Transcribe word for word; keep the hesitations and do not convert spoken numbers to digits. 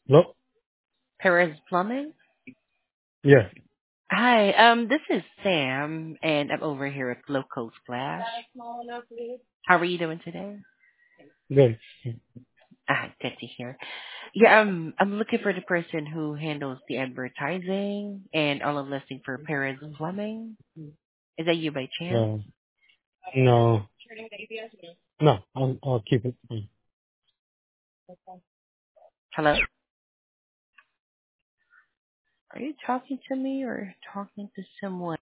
Hello? Perez Plumbing. Yes. Hi, um, this is Sam, and I'm over here at Loco Splash. How are you doing today? Good. Ah, good to hear. Yeah, um, I'm looking for the person who handles the advertising and all of listing for Perez Plumbing. Is that you by chance? Uh, no. No. I'll, I'll keep it. Hello? Are you talking to me or talking to someone?